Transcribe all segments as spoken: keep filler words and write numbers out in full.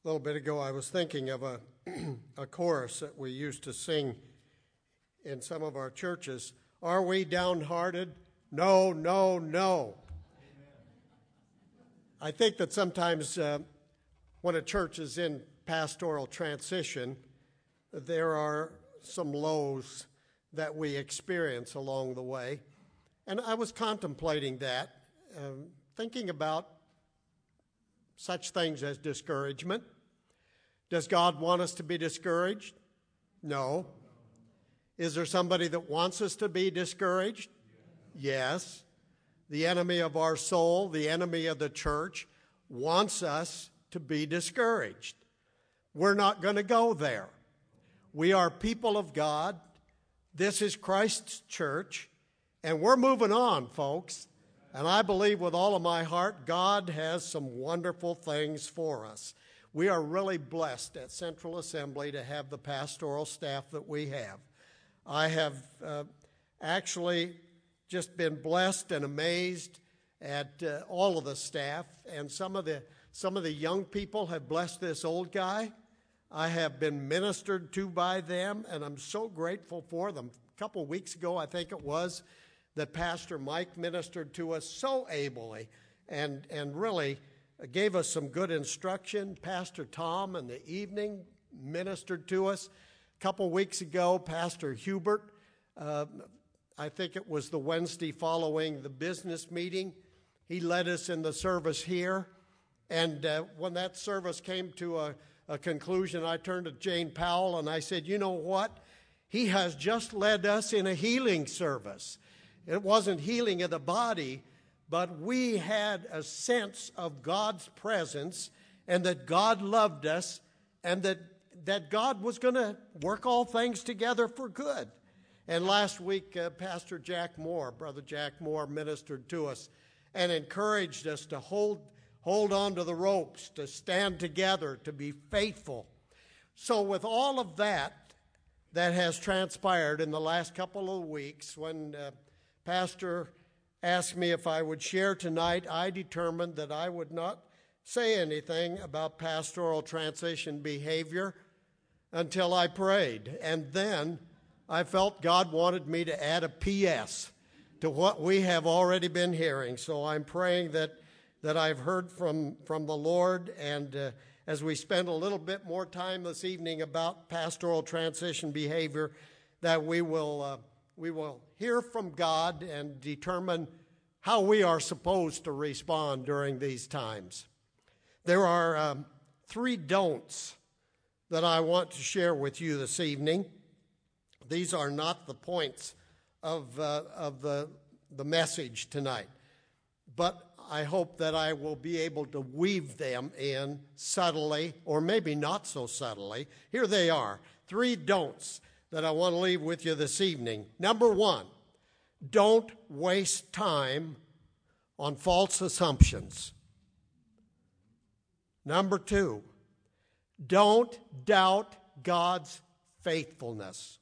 A little bit ago, I was thinking of a, a chorus that we used to sing in some of our churches. Are we downhearted? No, no, no. Amen. I think that sometimes uh, when a church is in pastoral transition, there are some lows that we experience along the way. And I was contemplating that, um, thinking about such things as discouragement. Does God want us to be discouraged? No. Is there somebody that wants us to be discouraged? Yes. The enemy of our soul, the enemy of the church, wants us to be discouraged. We're not going to go there. We are people of God. This is Christ's church, and we're moving on, folks. And I believe with all of my heart, God has some wonderful things for us. We are really blessed at Central Assembly to have the pastoral staff that we have. I have uh, actually just been blessed and amazed at uh, all of the staff, and some of the some of the young people have blessed this old guy. I have been ministered to by them, and I'm so grateful for them. A couple weeks ago, I think it was, that Pastor Mike ministered to us so ably and, and really gave us some good instruction. Pastor Tom in the evening ministered to us. A couple weeks ago, Pastor Hubert, uh, I think it was the Wednesday following the business meeting, he led us in the service here. And uh, when that service came to a, a conclusion, I turned to Jane Powell and I said, you know what? He has just led us in a healing service. It wasn't healing of the body, but we had a sense of God's presence and that God loved us and that, that God was going to work all things together for good. And last week, uh, Pastor Jack Moore, Brother Jack Moore, ministered to us and encouraged us to hold, hold on to the ropes, to stand together, to be faithful. So with all of that that has transpired in the last couple of weeks, when uh, Pastor asked me if I would share tonight, I determined that I would not say anything about pastoral transition behavior until I prayed. And then I felt God wanted me to add a P S to what we have already been hearing. So I'm praying that, that I've heard from, from the Lord, and uh, as we spend a little bit more time this evening about pastoral transition behavior, that we will uh, we will hear from God and determine how we are supposed to respond during these times. There are um, three don'ts that I want to share with you this evening. These are not the points of uh, of the the message tonight, but I hope that I will be able to weave them in subtly, or maybe not so subtly. Here they are, three don'ts that I want to leave with you this evening. Number one, don't waste time on false assumptions. Number two, don't doubt God's faithfulness.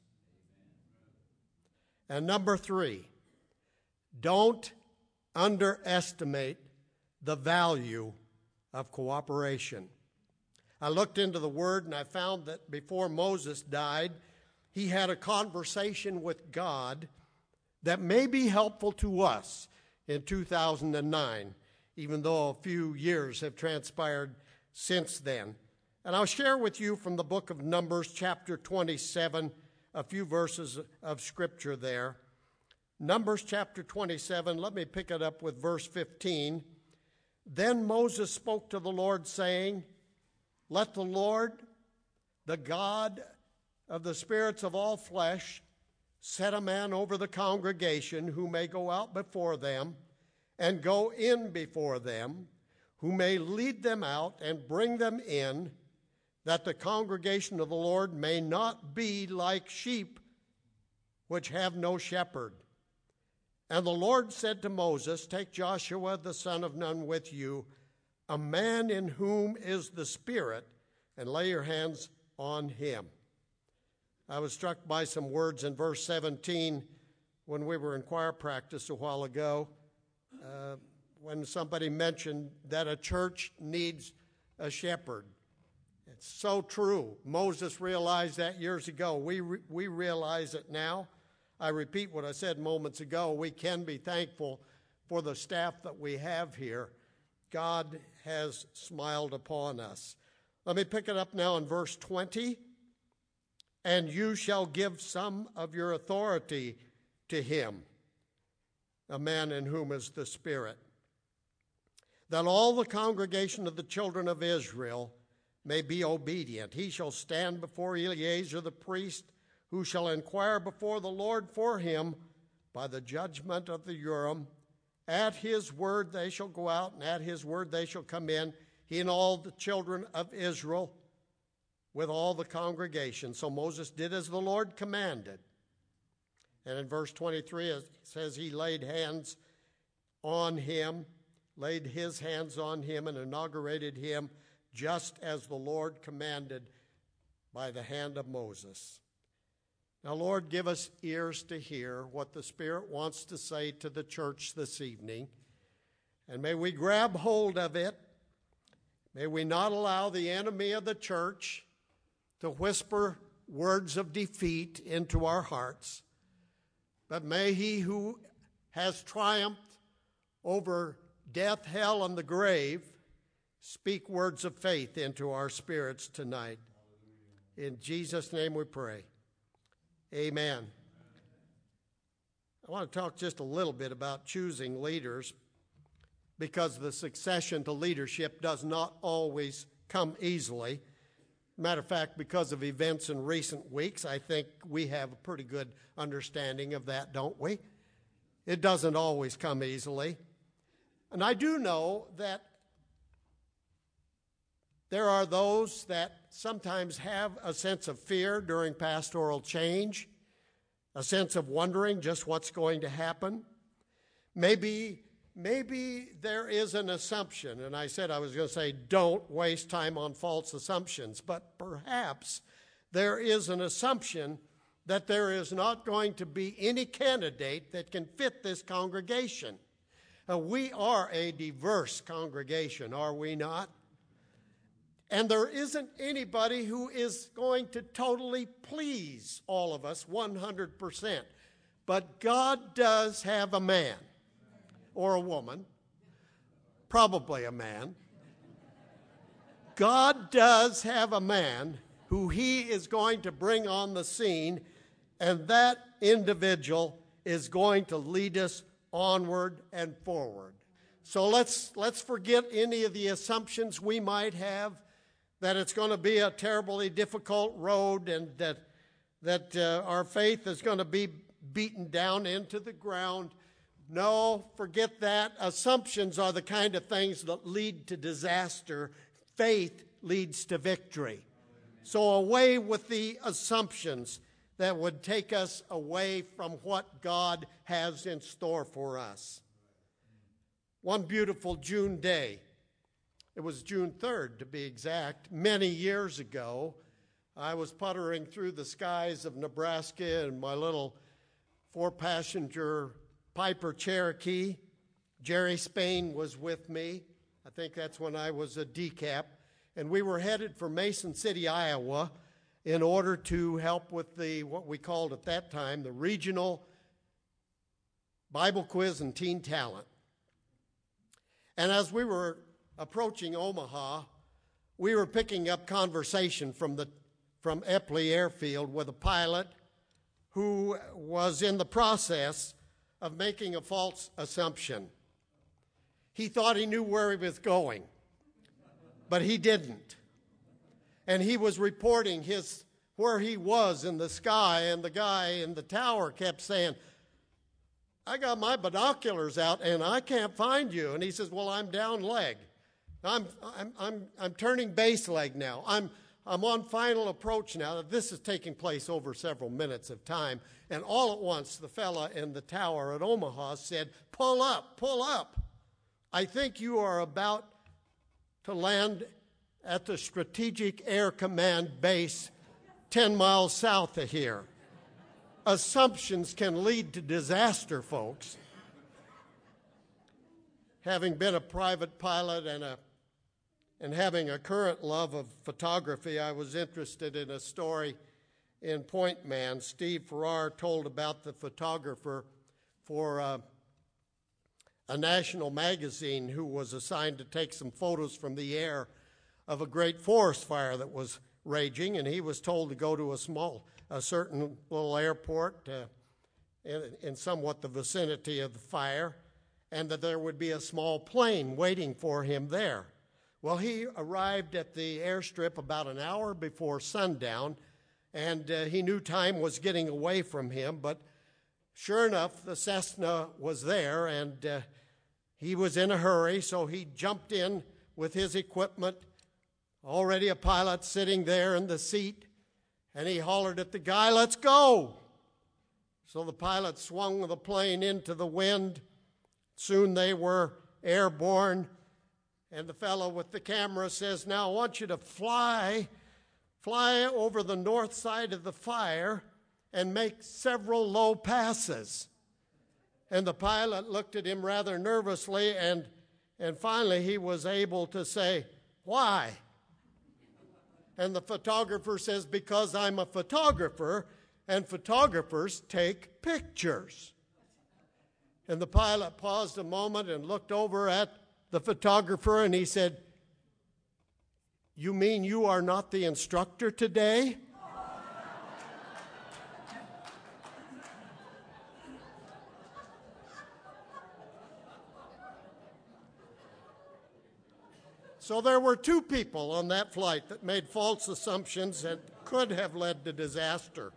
And number three, don't underestimate the value of cooperation. I looked into the Word and I found that before Moses died, he had a conversation with God that may be helpful to us in two thousand nine, even though a few years have transpired since then. And I'll share with you from the book of Numbers, chapter twenty-seven, a few verses of Scripture there. Numbers chapter twenty-seven, let me pick it up with verse fifteen. Then Moses spoke to the Lord, saying, let the Lord, the God of the spirits of all flesh, set a man over the congregation who may go out before them and go in before them, who may lead them out and bring them in, that the congregation of the Lord may not be like sheep which have no shepherd. And the Lord said to Moses, take Joshua the son of Nun with you, a man in whom is the Spirit, and lay your hands on him. I was struck by some words in verse seventeen when we were in choir practice a while ago, uh, when somebody mentioned that a church needs a shepherd. It's so true. Moses realized that years ago. We, re- we realize it now. I repeat what I said moments ago. We can be thankful for the staff that we have here. God has smiled upon us. Let me pick it up now in verse twenty. And you shall give some of your authority to him, a man in whom is the Spirit, that all the congregation of the children of Israel may be obedient. He shall stand before Eleazar the priest, who shall inquire before the Lord for him by the judgment of the Urim. At his word they shall go out, and at his word they shall come in, he and all the children of Israel, with all the congregation. So Moses did as the Lord commanded. And in verse twenty-three it says he laid hands on him, laid his hands on him and inaugurated him just as the Lord commanded by the hand of Moses. Now, Lord, give us ears to hear what the Spirit wants to say to the church this evening. And may we grab hold of it. May we not allow the enemy of the church to whisper words of defeat into our hearts. But may he who has triumphed over death, hell, and the grave speak words of faith into our spirits tonight. In Jesus' name we pray. Amen. I want to talk just a little bit about choosing leaders, because the succession to leadership does not always come easily. Matter of fact, because of events in recent weeks, I think we have a pretty good understanding of that, don't we? It doesn't always come easily. And I do know that there are those that sometimes have a sense of fear during pastoral change, a sense of wondering just what's going to happen. Maybe, maybe there is an assumption, and I said I was going to say don't waste time on false assumptions, but perhaps there is an assumption that there is not going to be any candidate that can fit this congregation. Uh, we are a diverse congregation, are we not? And there isn't anybody who is going to totally please all of us one hundred percent. But God does have a man, or a woman, probably a man. God does have a man who he is going to bring on the scene, and that individual is going to lead us onward and forward. So let's let's forget any of the assumptions we might have, that it's going to be a terribly difficult road and that that uh, our faith is going to be beaten down into the ground. No, forget that. Assumptions are the kind of things that lead to disaster. Faith leads to victory. So away with the assumptions that would take us away from what God has in store for us. One beautiful June day, it was June third to be exact, many years ago, I was puttering through the skies of Nebraska in my little four-passenger Piper Cherokee. Jerry Spain was with me. I think that's when I was a decap. And we were headed for Mason City, Iowa, in order to help with the, what we called at that time, the Regional Bible Quiz and Teen Talent. And as we were approaching Omaha, we were picking up conversation from the from Epley Airfield with a pilot who was in the process of making a false assumption. He thought he knew where he was going, but he didn't. And he was reporting his where he was in the sky, and the guy in the tower kept saying, I got my binoculars out and I can't find you. And he says, well, I'm down leg. I'm, I'm, I'm, I'm turning base leg now. I'm, I'm on final approach now. This is taking place over several minutes of time. And all at once, the fella in the tower at Omaha said, pull up, pull up. I think you are about to land at the Strategic Air Command base ten miles south of here. Assumptions can lead to disaster, folks. Having been a private pilot and a And having a current love of photography, I was interested in a story in Point Man. Steve Farrar told about the photographer for uh, a national magazine who was assigned to take some photos from the air of a great forest fire that was raging, and he was told to go to a small, a certain little airport uh, in, in somewhat the vicinity of the fire, and that there would be a small plane waiting for him there. Well, he arrived at the airstrip about an hour before sundown, and uh, he knew time was getting away from him, but sure enough, the Cessna was there, and uh, he was in a hurry, so he jumped in with his equipment, already a pilot sitting there in the seat, and he hollered at the guy, "Let's go!" So the pilot swung the plane into the wind. Soon they were airborne. And the fellow with the camera says, "Now I want you to fly, fly over the north side of the fire and make several low passes." And the pilot looked at him rather nervously, and, and finally he was able to say, "Why?" And the photographer says, "Because I'm a photographer, and photographers take pictures." And the pilot paused a moment and looked over at the photographer, and he said, "You mean you are not the instructor today?" So there were two people on that flight that made false assumptions that could have led to disaster.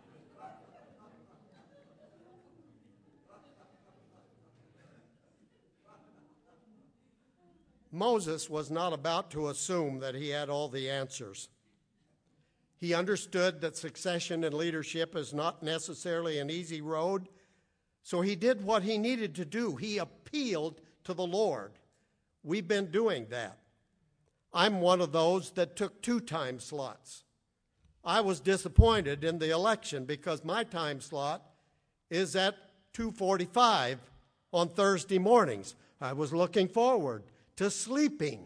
Moses was not about to assume that he had all the answers. He understood that succession and leadership is not necessarily an easy road, so he did what he needed to do. He appealed to the Lord. We've been doing that. I'm one of those that took two time slots. I was disappointed in the election because my time slot is at two forty-five on Thursday mornings. I was looking forward to sleeping.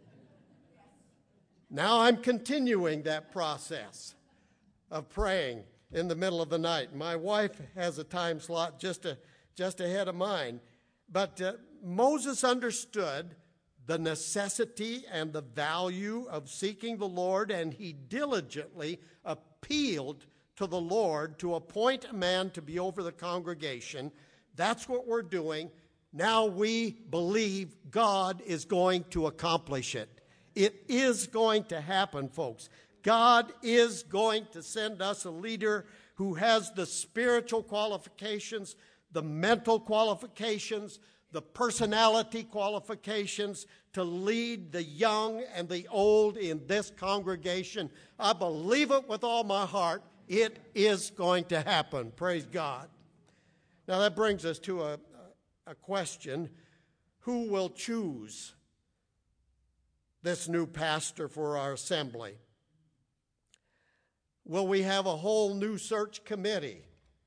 Now I'm continuing that process of praying in the middle of the night. My wife has a time slot just, a, just ahead of mine. But uh, Moses understood the necessity and the value of seeking the Lord, and he diligently appealed to the Lord to appoint a man to be over the congregation. That's what we're doing. Now we believe God is going to accomplish it. It is going to happen, folks. God is going to send us a leader who has the spiritual qualifications, the mental qualifications, the personality qualifications to lead the young and the old in this congregation. I believe it with all my heart. It is going to happen. Praise God. Now that brings us to a A question: who will choose this new pastor for our assembly? Will we have a whole new search committee?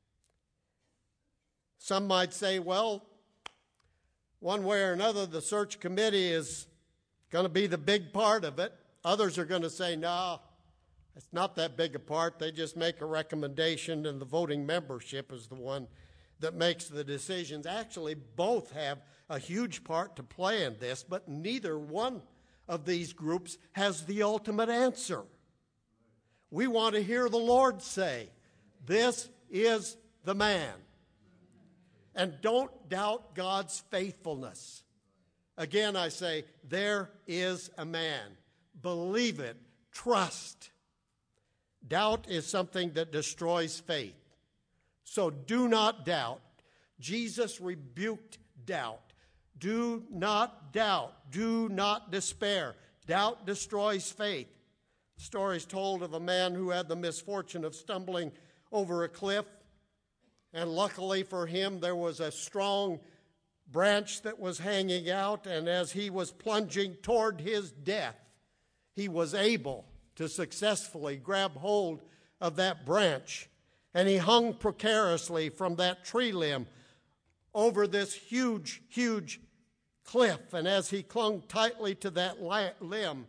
Some might say, well, one way or another, the search committee is going to be the big part of it. Others are going to say, no, it's not that big a part. They just make a recommendation, and the voting membership is the one that makes the decisions. Actually, both have a huge part to play in this, but neither one of these groups has the ultimate answer. We want to hear the Lord say, "This is the man." And don't doubt God's faithfulness. Again, I say, there is a man. Believe it. Trust. Doubt is something that destroys faith. So do not doubt. Jesus rebuked doubt. Do not doubt. Do not despair. Doubt destroys faith. The story is told of a man who had the misfortune of stumbling over a cliff. And luckily for him, there was a strong branch that was hanging out. And as he was plunging toward his death, he was able to successfully grab hold of that branch. And he hung precariously from that tree limb over this huge, huge cliff. And as he clung tightly to that limb,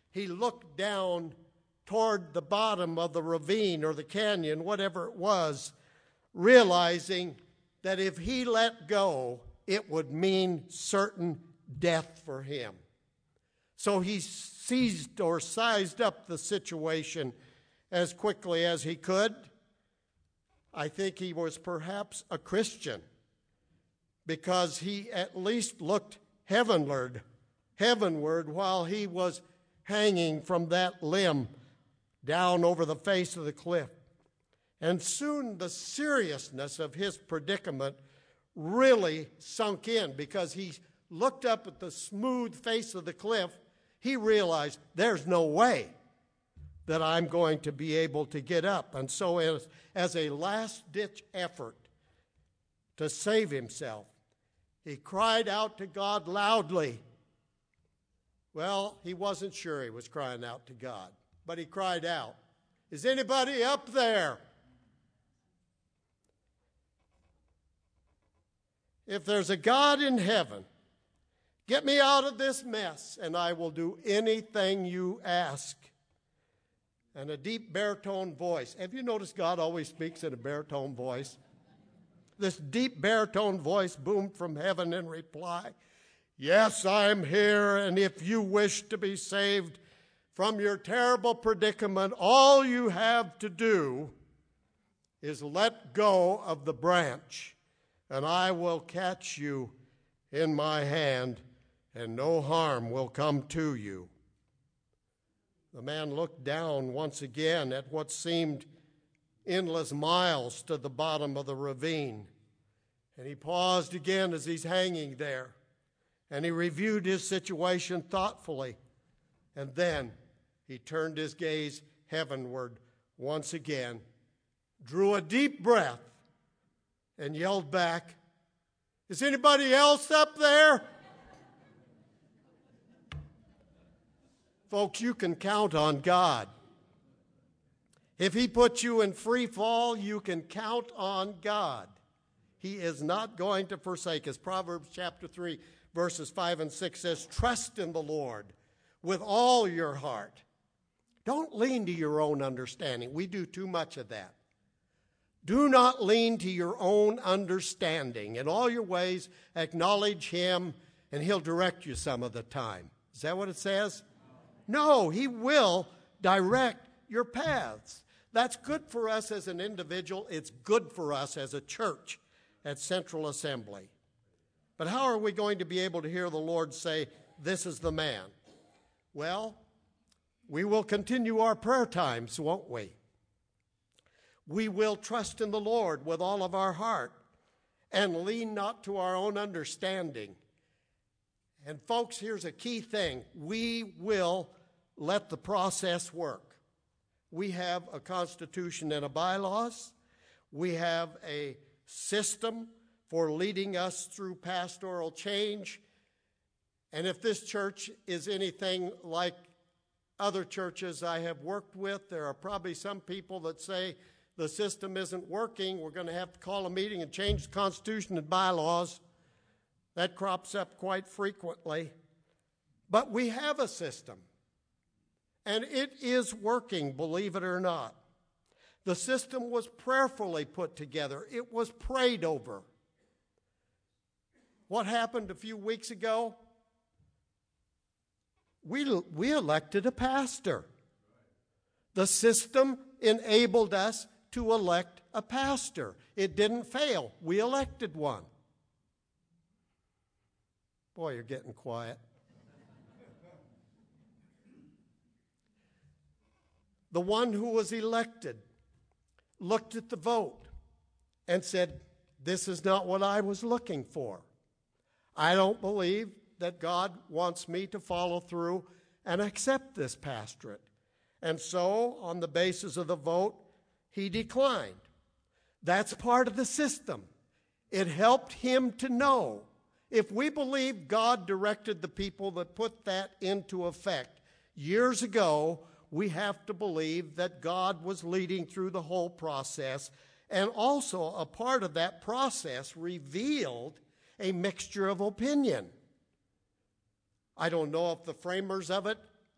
he looked down toward the bottom of the ravine or the canyon, whatever it was, realizing that if he let go, it would mean certain death for him. So he seized or sized up the situation as quickly as he could. I think he was perhaps a Christian because he at least looked heavenward, heavenward while he was hanging from that limb down over the face of the cliff. And soon the seriousness of his predicament really sunk in because he looked up at the smooth face of the cliff. He realized there's no way that I'm going to be able to get up. And so as, as a last-ditch effort to save himself, he cried out to God loudly. Well, he wasn't sure he was crying out to God, but he cried out, "Is anybody up there? If there's a God in heaven, get me out of this mess, and I will do anything you ask." And a deep baritone voice. Have you noticed God always speaks in a baritone voice? This deep baritone voice boomed from heaven in reply. "Yes, I'm here, and if you wish to be saved from your terrible predicament, all you have to do is let go of the branch, and I will catch you in my hand, and no harm will come to you." The man looked down once again at what seemed endless miles to the bottom of the ravine. And he paused again as he's hanging there. And he reviewed his situation thoughtfully. And then he turned his gaze heavenward once again, drew a deep breath, and yelled back, "Is anybody else up there?" Folks, you can count on God. If he puts you in free fall, you can count on God. He is not going to forsake us. Proverbs chapter three, verses five and six says, "Trust in the Lord with all your heart. Don't lean to your own understanding." We do too much of that. Do not lean to your own understanding. In all your ways, acknowledge him, and he'll direct you some of the time. Is that what it says? No, he will direct your paths. That's good for us as an individual. It's good for us as a church at Central Assembly. But how are we going to be able to hear the Lord say, "This is the man"? Well, we will continue our prayer times, won't we? We will trust in the Lord with all of our heart and lean not to our own understanding. And folks, here's a key thing. We will let the process work. We have a constitution and a bylaws. We have a system for leading us through pastoral change. And if this church is anything like other churches I have worked with, there are probably some people that say the system isn't working. We're going to have to call a meeting and change the constitution and bylaws. That crops up quite frequently. But we have a system. And it is working, believe it or not. The system was prayerfully put together. It was prayed over. What happened a few weeks ago? We, we elected a pastor. The system enabled us to elect a pastor. It didn't fail. We elected one. Boy, you're getting quiet. The one who was elected looked at the vote and said, "This is not what I was looking for. I don't believe that God wants me to follow through and accept this pastorate." And so, on the basis of the vote, he declined. That's part of the system. It helped him to know. If we believe God directed the people that put that into effect years ago, we have to believe that God was leading through the whole process, and also a part of that process revealed a mixture of opinion. I don't know if the framers of it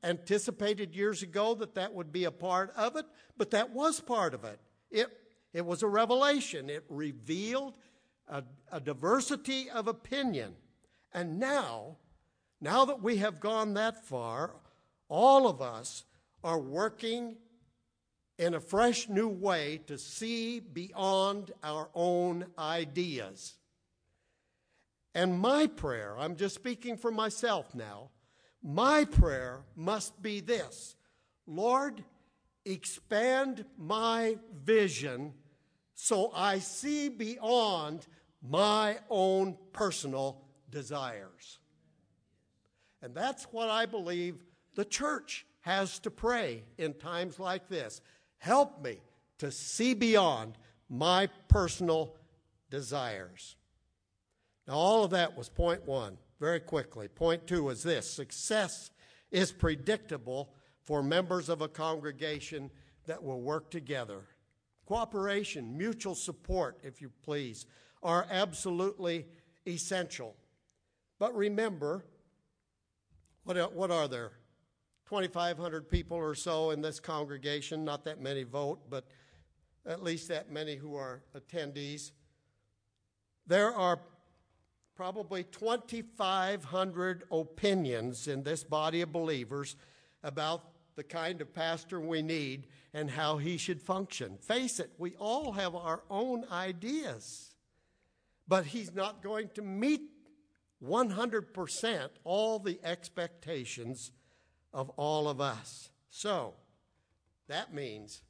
anticipated years ago that that would be a part of it, but that was part of it. It, it was a revelation. It revealed a, a diversity of opinion. And now, now that we have gone that far, all of us are working in a fresh new way to see beyond our own ideas. And my prayer, I'm just speaking for myself now, my prayer must be this: Lord, expand my vision so I see beyond my own personal desires. And that's what I believe the church has to pray in times like this. Help me to see beyond my personal desires. Now, all of that was point one. Very quickly. Point two is this: success is predictable for members of a congregation that will work together. Cooperation, mutual support, if you please, are absolutely essential. But remember, what, what are there? twenty-five hundred people or so in this congregation. Not that many vote, but at least that many who are attendees. There are probably twenty-five hundred opinions in this body of believers about the kind of pastor we need and how he should function. Face it, we all have our own ideas, but he's not going to meet one hundred percent all the expectations of all of us. So that means,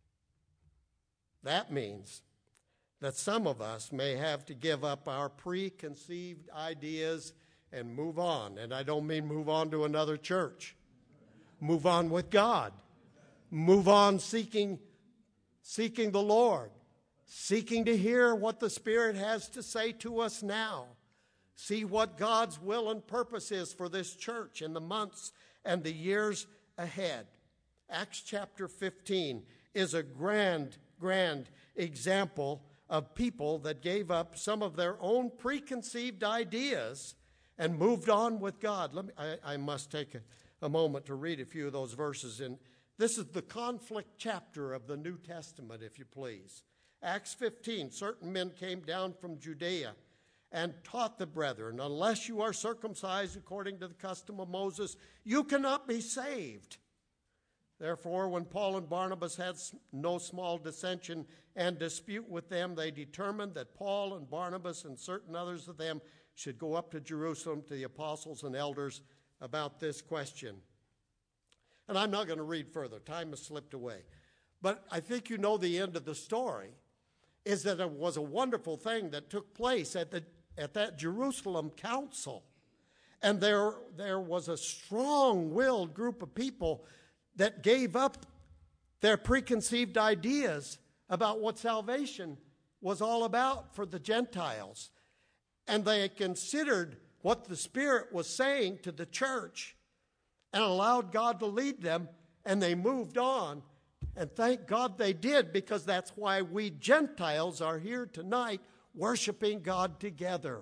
that means that some of us may have to give up our preconceived ideas and move on. And I don't mean move on to another church. Move on with God. Move on seeking, seeking the Lord. Seeking to hear what the Spirit has to say to us now. See what God's will and purpose is for this church in the months and the years ahead. Acts chapter fifteen is a grand, grand example of people that gave up some of their own preconceived ideas and moved on with God. Let me, I, I must take a, a moment to read a few of those verses. And this is the conflict chapter of the New Testament, if you please. Acts fifteen, certain men came down from Judea and taught the brethren, unless you are circumcised according to the custom of Moses, you cannot be saved. Therefore, when Paul and Barnabas had no small dissension and dispute with them, they determined that Paul and Barnabas and certain others of them should go up to Jerusalem to the apostles and elders about this question. And I'm not going to read further. Time has slipped away. But I think you know the end of the story, is that it was a wonderful thing that took place at the at that Jerusalem council. And there, there was a strong-willed group of people that gave up their preconceived ideas about what salvation was all about for the Gentiles. And they considered what the Spirit was saying to the church and allowed God to lead them, and they moved on. And thank God they did, because that's why we Gentiles are here tonight worshiping God together.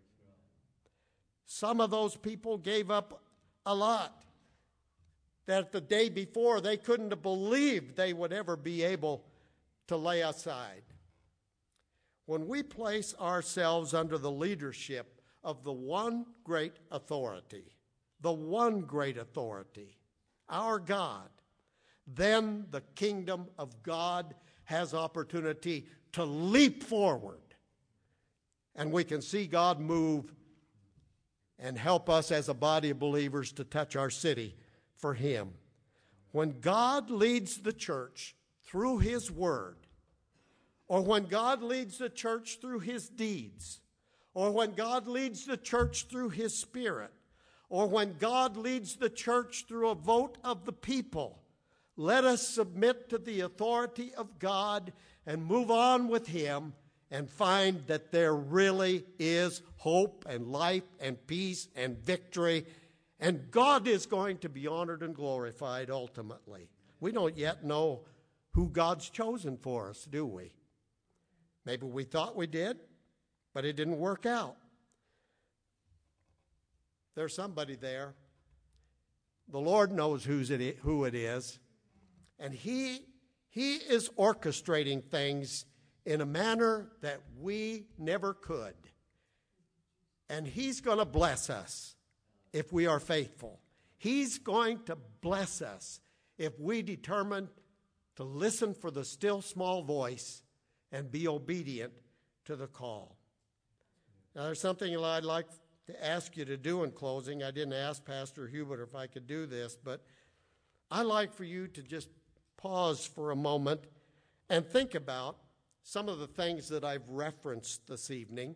Some of those people gave up a lot that the day before they couldn't have believed they would ever be able to lay aside. When we place ourselves under the leadership of the one great authority, the one great authority, our God, then the kingdom of God has opportunity to leap forward. And we can see God move and help us as a body of believers to touch our city for Him. When God leads the church through His Word, or when God leads the church through His deeds, or when God leads the church through His Spirit, or when God leads the church through a vote of the people, let us submit to the authority of God and move on with Him and find that there really is hope and life and peace and victory, and God is going to be honored and glorified ultimately. We don't yet know who God's chosen for us, do we? Maybe we thought we did, but it didn't work out. There's somebody there The Lord knows who's it is, who it is. And he, he is orchestrating things in a manner that we never could. And He's going to bless us if we are faithful. He's going to bless us if we determine to listen for the still small voice and be obedient to the call. Now, there's something I'd like to ask you to do in closing. I didn't ask Pastor Hubert if I could do this, but I'd like for you to just pause for a moment and think about some of the things that I've referenced this evening.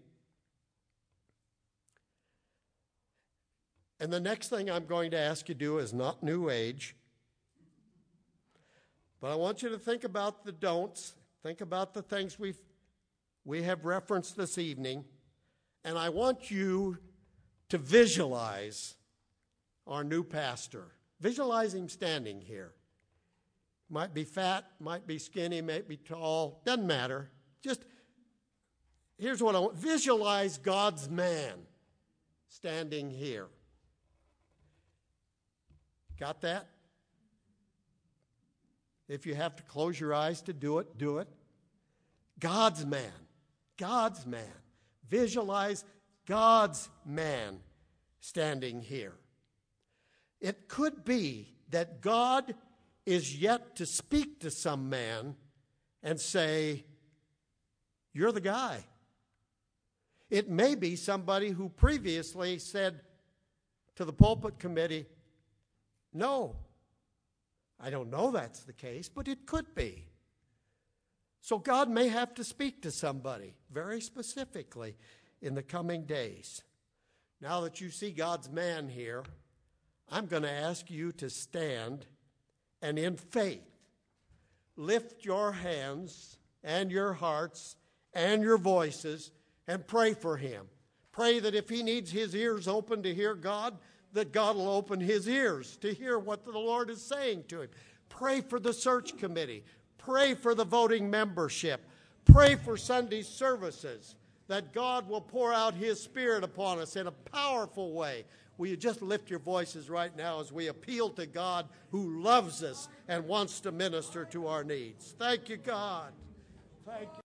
And the next thing I'm going to ask you to do is not New Age, but I want you to think about the don'ts, think about the things we've, we have referenced this evening, and I want you to visualize our new pastor. Visualize him standing here. Might be fat, might be skinny, might be tall, doesn't matter. Just, here's what I want. Visualize God's man standing here. Got that? If you have to close your eyes to do it, do it. God's man. God's man. Visualize God's man standing here. It could be that God is yet to speak to some man and say, "You're the guy." It may be somebody who previously said to the pulpit committee, "No, I don't know that's the case, but it could be." So God may have to speak to somebody very specifically in the coming days. Now that you see God's man here, I'm going to ask you to stand and in faith lift your hands and your hearts and your voices and pray for him. Pray that if he needs his ears open to hear God, that God will open his ears to hear what the Lord is saying to him. Pray for the search committee. Pray for the voting membership. Pray for Sunday services, that God will pour out his Spirit upon us in a powerful way. Will you just lift your voices right now as we appeal to God who loves us and wants to minister to our needs? Thank you, God. Thank you.